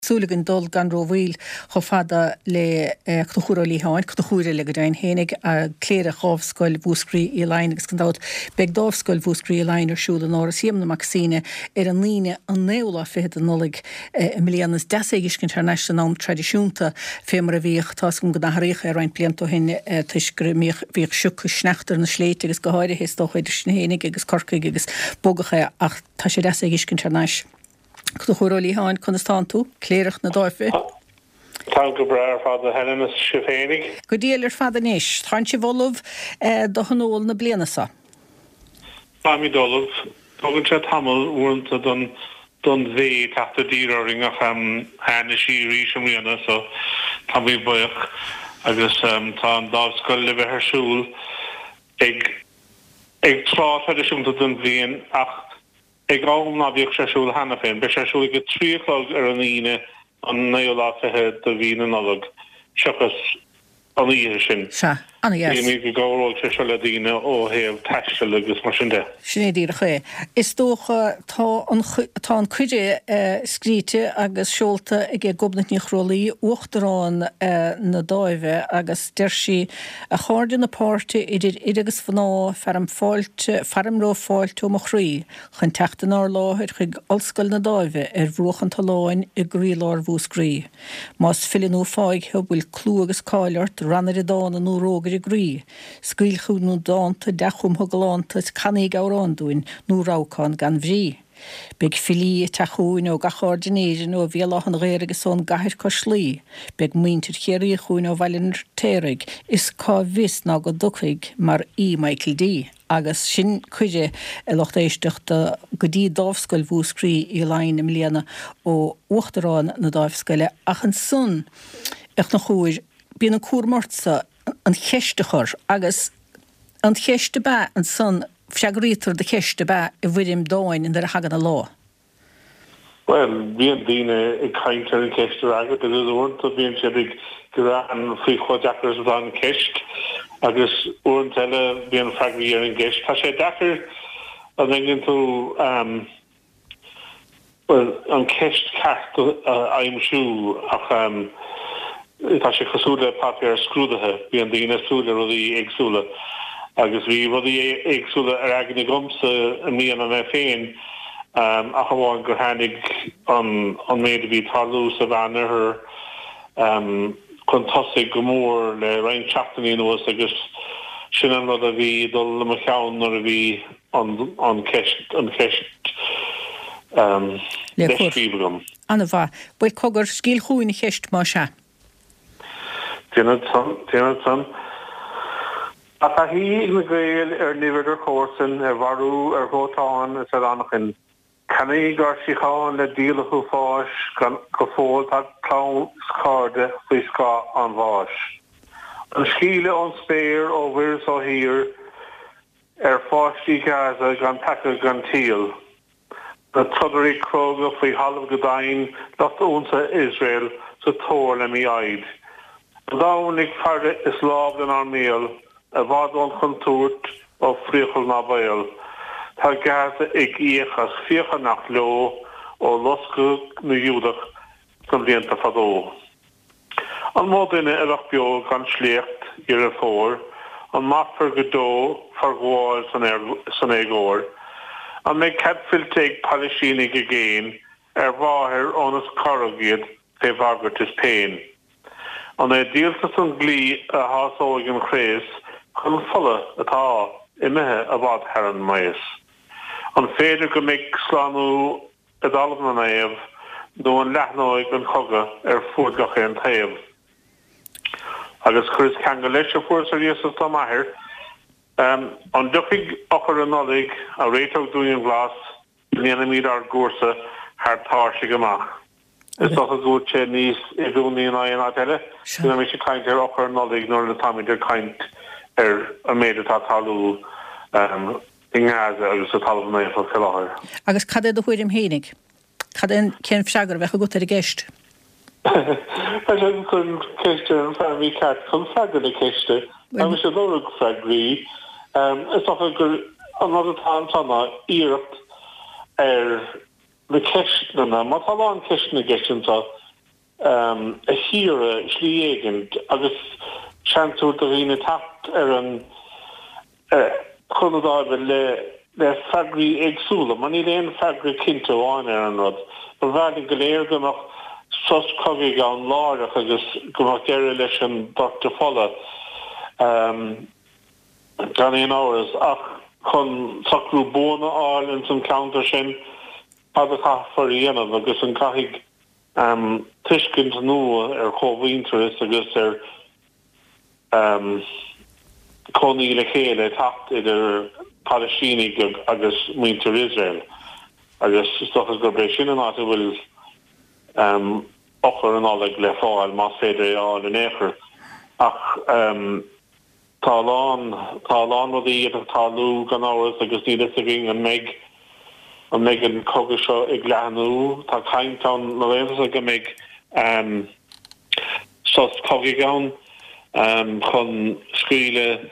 Súlagan dul gan róhil cho fada le chúrálí háin, chuúire le go dain hénig a cléir a cháfscoil bhúscrí í lein agus gandát beag dáfscoil bhúscrí í lein arsúla ná siamna maxine an líine an néla fihead an nolig millianas desagiscin international tradiisiúnta fémar a bhíoch tá gom go nathíoch ar ein bliantó hin tuisgur bhíoh siúcha sneachtar na sléite agus go háire hés dóchaidir sna hénig agus corcaig agus bogacha ach tá sé desagiscin international. Chúrálí háin chunastán tú, cléireach na dáife. Tá go breir fada henanas sifénig. Go díal fada níis, táin si bhólah do hanól na blianasa. Tá mi dólah, tógann sé tamil úranta don bhé tata díraring ach hána sí rís am riana, so tá mi buach agus tá an dábscoil le bheith arsúl ag trá tradiisiúnta don bhíon ach ag áham ná bhíoh séisiúil hena féin, be séisiúil go tríochlág ar an íine an néoláthathe do bhína nolog. Seachas an íhe sin. Se, anna yes. Bhí go gáróg sé le díine ó héamh teistil agus mar sin de. Sinné dír ché. Is dócha tá an cuide scríte agus seolta ag gobnat ní chrolaí uachtarrán na dáimhe agus deirsi a cháde na páirte idir agus fanná ferm ró fáilte mo chrí chun teachtan ar láthir chuig olscoil na dáimhe ar bhrúchan taláin i grílár bhúscrí. Más fillinú fáig he bhfuil clú agus cáileart rannar i dána nó rógar i grí. Scuil chúnú dáanta dechum thugalánta canig áránúin nó rácán gan bhrí. Beg filí techúin ó gachordinéirin ó bhéalachan réir agus ón gahir co slí. Beg muintir chéirí chúin ó bhailin térig is cá vis ná go duchaig mar Michael D. Agus sin chuide locht éisteachta go dtí dáfscoil bhúscrí í lein na mbliana ó uachtarrán na dáfscoile ach an sun ach na chúir bíon an cuairmórsa an cheistechar agus an cheiste ba an sun fseagrítar de cheiste ba I bhuidim dáin in der hagan a lá. Well, bhíon daoine ag chainte an ceiste agat agus uanta bhíon sé ag gur an frío dechar an ceist agus uant eile bhíon freagraí ar an gceist. Tá sé dechar an engin tú an ceist ceart aimimsú ach tá sé chosúla papéir scrúdathe bhíon daoine súla rudaí agsúla agus bhí rudaí agsúla ar agan na gomsa a míon an féin ach bháin gur tháinig an méid bhí tarlú sa bhanar chun tosaigh go mór le rein teachtaí nuas agus sin an rud a bhí dul le cheann ar a bhí an ceist leisríbagam. Anna bha, buid cogur scíl chúin na cheist má se. Déanad san. A tá hí na gael ar nifer chósan ar bharú ar hótáin is ar annachin. Cannaí gar síáin le díalachú fáis go fóil tá clán scáde faoi scá an bháis. An scíle an spéir ó bhuiras ó hir ar fáistí Gaza gan taca gan tíal. Na tudarí cróga faoi halamh go dain leat únsa Israel sa tóir le mí aid. Dánig farde is láb an arméal a bhádón chuntúirt ó fríochail na bhail. Tá Gaza ag íochas fíocha nach leo ó losca na Júdach san blianta fadó. An móduine arach beo gan slécht ar a fór, an mafar go dó fargháil san éagóir, an méid cadfilte ag Palestínig a géin ar bháthir ónas caragéad fé bhagart is péin. An díaltas an glí a hásóig an chréis chun fola atá imethe a bhd heran maes. An féidir go méid slánú a dalamh na naamh nó an leathnóig an choga ar fuadgacha an taamh. Agus churis cheanga leis a fuair sa riasas tá maithir, an duchaigh ochar an nolig a réiteach dúin glas líana míad ar gúrsa thar táirse goach. Is toch een goed níos I bhúnaí an aon áile, dúna mé sé caint ar ochar an nolig nóir na táidir caint ar a méidir tá talú in Gaza agus a talamh na éifil ceáir. Agus cad é do chuidim hénig? Cad é cén fseagar bheith a go ar a gceist? Tá sé chun ceiste an fearmí ceart chun feagar na ceiste, agus sé bhóra feagraí, is toch gur an atá anna íirecht ar na ceistna, má tá an ceistna geistnta a hire slíegent agus seanú a riine tacht an chunadábe le fagri agsúla, man í réon fagri cinnte bháin an rud. Bhí go léir gomach sos cogaigh an láireach agus gomach deire leis an Dr. Folla gan éon áras ach chun sacrú bóna áil san counter sin ad a chafar dhéanamh agus an caithigh tuiscint nua chomhhaontar agus coní le chéile tacht idir Palestínig agus muintir Israel. Agus stochas go breis sin an áta bhfuil ochar an áleg le fáil más féidir áil an éair. Ach táláán rodí idir talú gan áras agus ní lisaging an méid an cogus seo ag leanú, tá caintán na réimsa go méid sos cogaigán chun scríle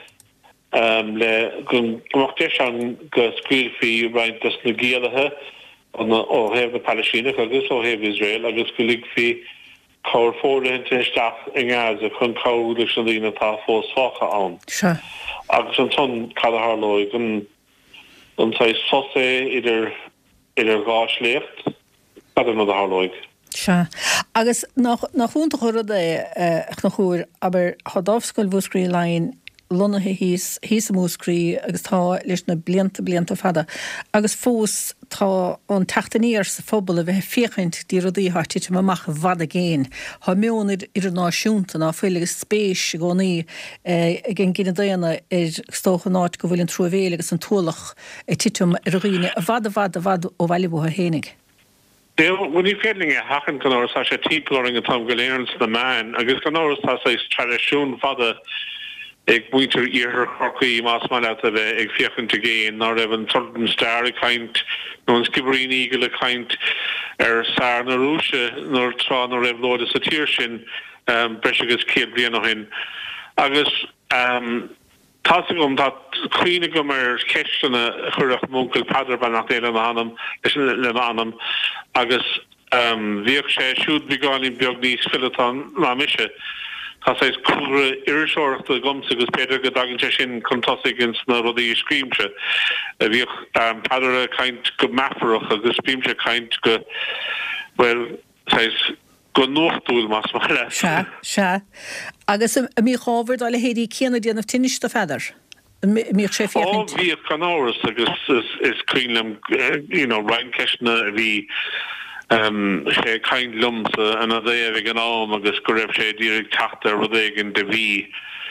le gomachtéis an go scrílfií reintas na géalathe ó héh na Palestíine agus ó héh Israel agus go ligfií cáir fórlainte isteach in Gaza chun cáú leis an lína tá fós fácha ann. Agus an tún cadthárlóid an tá sosé idir gáisléocht an na hálóid. Se. Agus nach húnta chur ach nach chúr, aber chadáfscoil bhúscrí lein lonathe hís múscrí agus tá leis na blianta fada. Agus fós tá an tachtaníir sa fphobal a bheith féchaint dí rodí hartite amach vada géin. Tá meónid idir náisiúnta ná félagus spéis gcónaí gin gine daana stócha náit go bhfuil an trúvéile agus an tólach titum riine a vada ó bhailibútha hénig. When you feeling a hacken can or such a teeploring a Tom Gallearns the man, I guess can or such tradition father ag winter ear hockey mas man out of ag fiachen to gain nor even certain star kind no skibberine eagle kind sar na rusha nor tra nor ev lord satirsin beshagus kid bliano hin agus Tassigum dat Queenigum kechten a churach munkel padder ban nach dé anam le anam agus vir sé siúd began in biog ní fileton na mise. Tá éis coolre irisocht a gomse agus Peter go dagin sin contosigins na rodí screamse. A vi padder a kaint go mapperach agus screamse kaint go well seis go nóchtúil mas mar Se. Agus mí chábhar le héadí céanna déanamh tiniste feidir. Mí sé fiachint. Bhí gan áras agus is cuilam rein ceisna a bhí sé caint lumsa an a dé bhí gan ám agus go raibh sé dírig tata rudéigen de bhí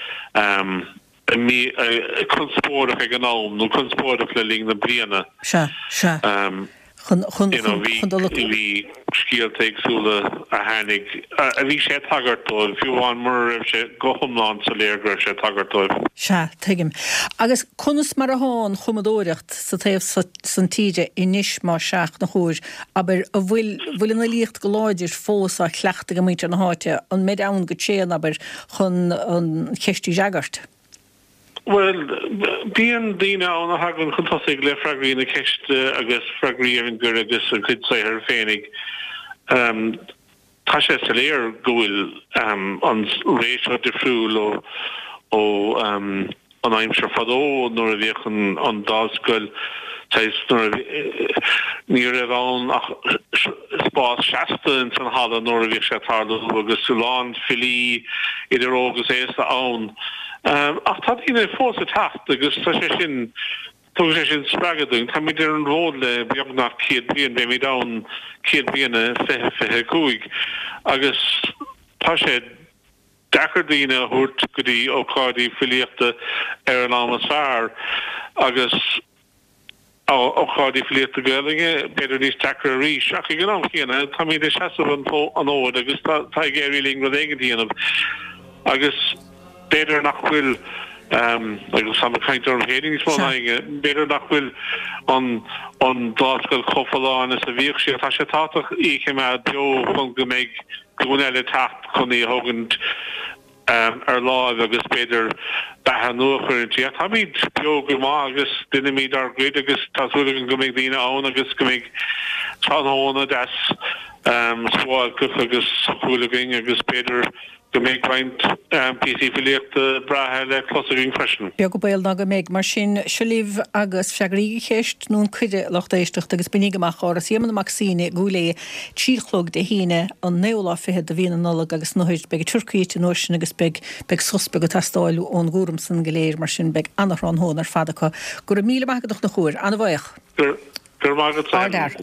mí chunspóireach ag an ám nó chunspóireach le líng na bliana. Se. Hí scialtéagsúla a hánig a bhí sé tagartóibh fiúháin mar raibh sé gochumláán sa léirgur sé tagartóibh. Se tuigim. Agus conas mar a háin chumadóireacht sa taobh san tíide inis má seach na chúir, aber a bhfuil na líocht go láidir fós a chleachta go míte na háite an méid ann go téan aber chun an cheistí seagart. Well, bíon daoine an hagann chun tosaigh le freagraí na ceiste agus freagraí an gur agus an chud ar fénig. Tá sé sa léir gohfuil an réisio difriúil ó an aimsir fadó nuair a bhíoch an dáscoil ní raibh ann spás seasta in san hada nuair a bhíoh sé tarlú agus súláán filí idir ógus éasta ann. Ach tá ína fósa tacht agus tá sé sin spragadún, tá mí ar an ród le beag nach céad blian bé mí da céad bliana fethe cúig agus tá sé dechardíine thuirt go dtí ócádaí filíochta ar an ámas fearr agus ócádaí filíochta galinge beidir níos dechar a rís ach i gná chéana tá mí de seasamh an óid agus tá géirí líng rud éigetíanamh agus beidir nach bhfuil agus sam kaintar an héidingsmáinge beidir nach bhfuil an dáscail chofaláin is a bhíoh sé tá sé táach íche me deo chun go méid gún eile tacht chun í thugant ar láimh agus beidir bethe nuachirtí. Tá míid beo go má agus duine míid ar grid agus tásúla go méid lína ann agus go méid táóna des swa agus soúlagin agus beidir go méid baint PC filicht brathe le chlosing freisin. Be go béil na go méid mar sin silíh agus feagrí chéist nún chuide lechtéistecht agus binigach áras séman Maxine gúlé tíchlog de híine an neolá fihead a bhíana nola agus nóid be Turcaí nósin agus be suspe go testáilú ón gúramsan goléir mar sin be annarrán hónar fadacha gur míle magadach na chóir anna bhaich. Gur mágad